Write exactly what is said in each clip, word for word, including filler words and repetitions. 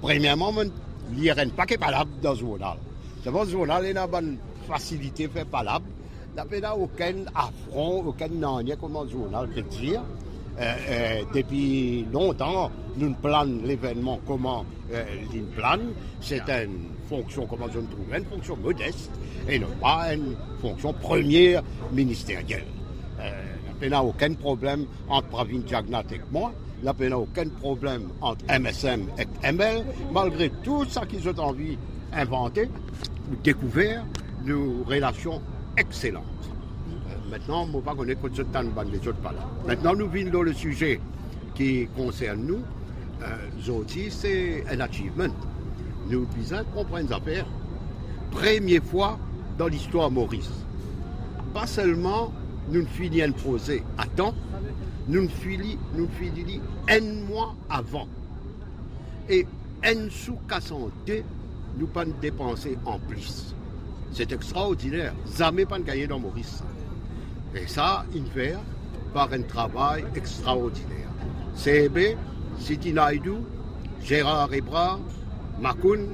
Premièrement, il n'y a pas que palabre dans ce journal. C'est bon, ce journal, il a une facilité de faire palabre. Il n'y a aucun affront, aucun nanier, comme ce journal peut dire. Euh, euh, depuis longtemps, nous planons l'événement comment euh, nous planons. C'est une fonction, comment je trouve, une fonction modeste et non pas une fonction première ministérielle. Il n'y a aucun problème entre Pravin Jagnnath et moi. Il n'y a aucun problème entre M S M et M L. Malgré tout ça qu'ils ont envie d'inventer, découvert nos relations excellentes. Maintenant, je ne sais pas connaître que ce temps les autres pas là. Maintenant, nous venons dans le sujet qui concerne nous. Euh, aussi, c'est un achievement. Nous devons comprendre les affaires. Première fois dans l'histoire Maurice. Pas seulement nous finissons de poser à temps, nous finissons nous finissons un mois avant. Et un sous cassante, nous pas dépenser en plus. C'est extraordinaire. Jamais pas gagné dans Maurice. Et ça, il fait par un travail extraordinaire. C B, Siti Naidoo, Gérard Ebrard, Makoun,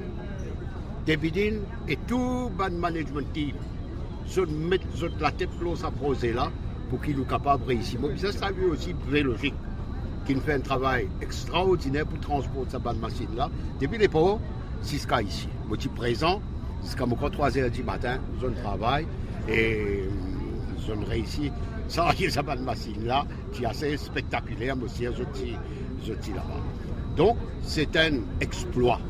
Debidine et tout le management team. Ils mettent la tête close à poser là pour qu'ils soient capables de réussir. Mais ça, lui aussi, très logique. Qui fait un travail extraordinaire pour transporter cette machine là. Depuis les pauvres, jusqu'à ici. Moi, je suis présent, jusqu'à trois heures du matin, je travaille et je réussis. Ça, cette machine là, qui est assez spectaculaire, aussi, je suis là-bas. Donc, c'est un exploit.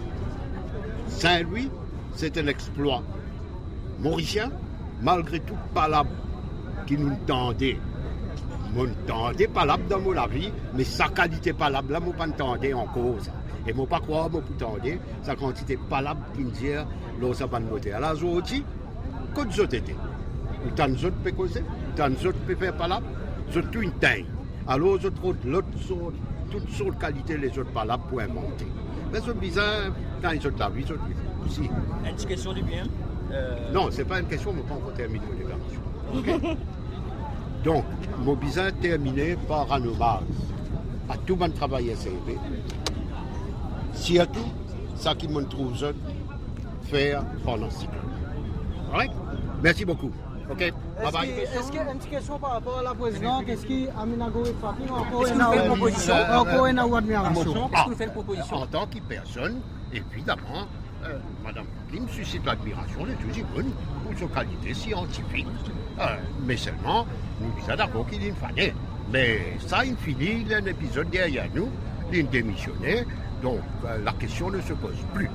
Saint-Louis, c'est un exploit. Mauricien, malgré tout, palabre qui nous tendait. Nous tendait palabre dans mon avis, mais sa qualité palabre, là, je ne pas tendais en cause. Et je ne pas croire que je tendais sa quantité palabre qui me dit, là, ça va me Alors, je dis, quand je t'étais, tant d'autres peuvent causer, tant d'autres peuvent faire palabre, je tout une taille. Alors, je trouve l'autre sorte, toutes sortes de qualités, les autres palabres pour inventer. Mais c'est bizarre, quand ils ont la vie, ils ont aussi. Une question du bien euh... Non, ce n'est pas une question, mais pas encore terminé mon déclaration. Okay. Donc, mon bizarre terminé par un hommage à tout mon travail S C B. Surtout, ça qui me trouve jeune, faire pendant six ans. Right? Merci beaucoup. OK, bye bye. Est-ce qu'il y a une question par rapport à la présidente? Est-ce qu'Amina Goué Fatim encore une proposition? Encore une admiration? Est-ce que vous faites une proposition? En tant que personne, évidemment, euh, Madame Fatim suscite l'admiration de tous les jeunes pour sa qualité scientifique. Euh, mais seulement, nous sommes d'accord qu'il est une fanée. Mais ça, il finit, il y a un épisode derrière nous, il est démissionné, donc euh, la question ne se pose plus.